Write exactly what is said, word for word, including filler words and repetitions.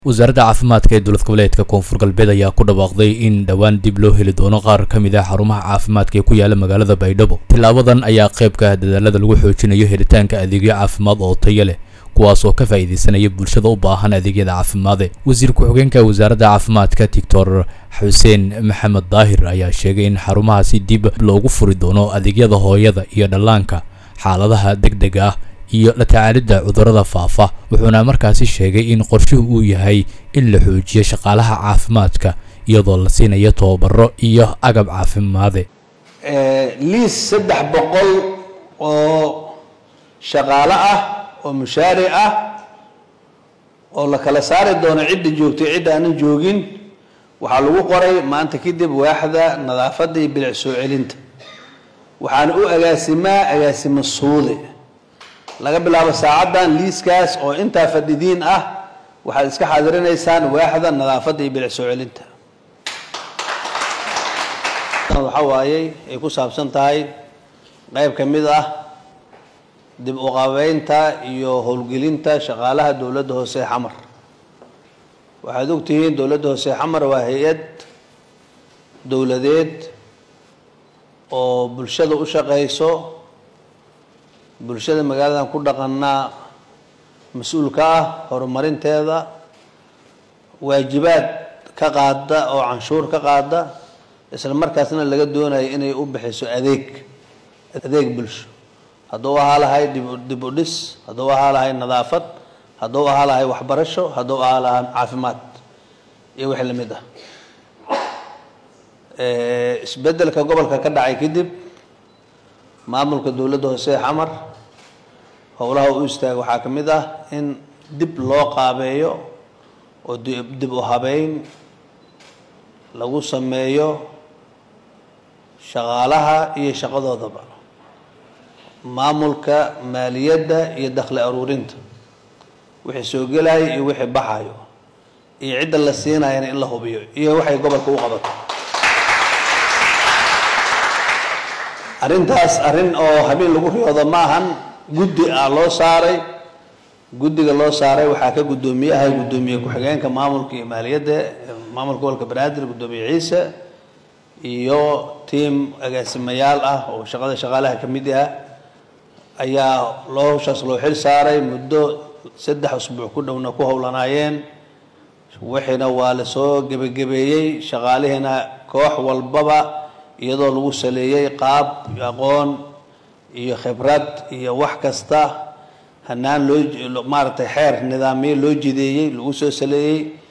wasaaradda caafimaadka ee dowlad goboleedka koonfur galbeed ayaa ku dhawaaqday in dhawaan dib loo heli doono qaar ka mid ah xarumaha caafimaadka ee ku yaala magaalada Baydhabo. Tilaabadan ayaa qayb ka ah dadaalada lagu xoojinayo helitaanka adeegyo caafimaad oo tayo leh kuwaas oo ka faa'iideysanaya bulshada u baahan adeegyada caafimaad. Wasiir ku-xigeenka wasaaradda caafimaadka Doctor Xuseen Maxamed Daahir ayaa sheegay in xarumahaasi dib loogu furi doono adeegyada hooyada iyo dhallaanka, xaaladaha degdega ah iyo la tacaalidda cudurrada faafa. Wuxuuna markaasi sheegay in qorshuhu uu yahay in la xoojiyo shaqaalaha caafimaadka iyadoo la siinayo tababaro iyo agab caafimaad. ee liis saddex boqol oo shaqaale ah oo mushaari ah oo la kala saari doono cid joogtay cid aan joogin waxa lagu qoray maanta kadib waaxda nadaafadda iyo bilic soo celinta. waxaan u agaasimaa agaasimo suude laga bilaabo saacadan liiskaas oo inta fadhidiin ah waxaad iska xaadirenaysaan waaxda nadaafadda iyo bilic soo celinta. waxa waayay ay ku saabsan tahay qayb ka mid ah dib u qaabeynta iyo howlgelinta shaqaalaha dawladda hoose xamar. waxaad ogtihiin dawladda hoose xamar waa hay'ad dawladeed oo bulshada u shaqeyso, bulshada magaaladan ku dhaqanaa mas'uulka ah horumarinteeda, waajibaad ka qaada oo canshuur ka qaada, isla markaasna laga doonayo inay u bixiso adeeg adeeg bulsho. hadduu ahaa lahay dib u dhis, hadduu ahaa lahay nadaafad, hadduu ahaa lahay waxbarasho, hadduu ahaa lahay caafimaad iyo wixii la mid ah. isbedelka gobolka ka dhacay kadib maamulka dawladda hoose xamar howlaha u istaag waxaa ka mid ah in dib loo qaabeeyo oo dib u habeyn lagu sameeyo shaqaalaha iyo shaqadoodaba, maamulka maaliyadda iyo dakhli aruurinta, wixii soo gelaya iyo wixii baxayo iyo cidda la siinayana in la hubiyo iyo waxay gobolka u qabato. arrintaas arrin oo habeen lagu riyoodo maahan. guddi ah loo saaray, guddiga loo saaray waxaa ka guddoomiyaha guddoomiye ku-xigeenka maamulka iyo maaliyadda maamulka gobolka Banaadir guddoomiye Ciise iyo tiim agaasimayaal ah oo shaqada shaqaalaha ka mid ah ayaa loo hawshaas loo xil saaray. muddo saddex usbuuc ku dhowna ku howlanaayeen, wixiina waa la soo gebagabeeyey. shaqaalihina koox walbaba iyadoo lagu saleeyay qaab aqoon iyo khibrad iyo wax kasta hanaan loo maartay xeer nidaamiye loo jideeyay lagu soo saleeyay.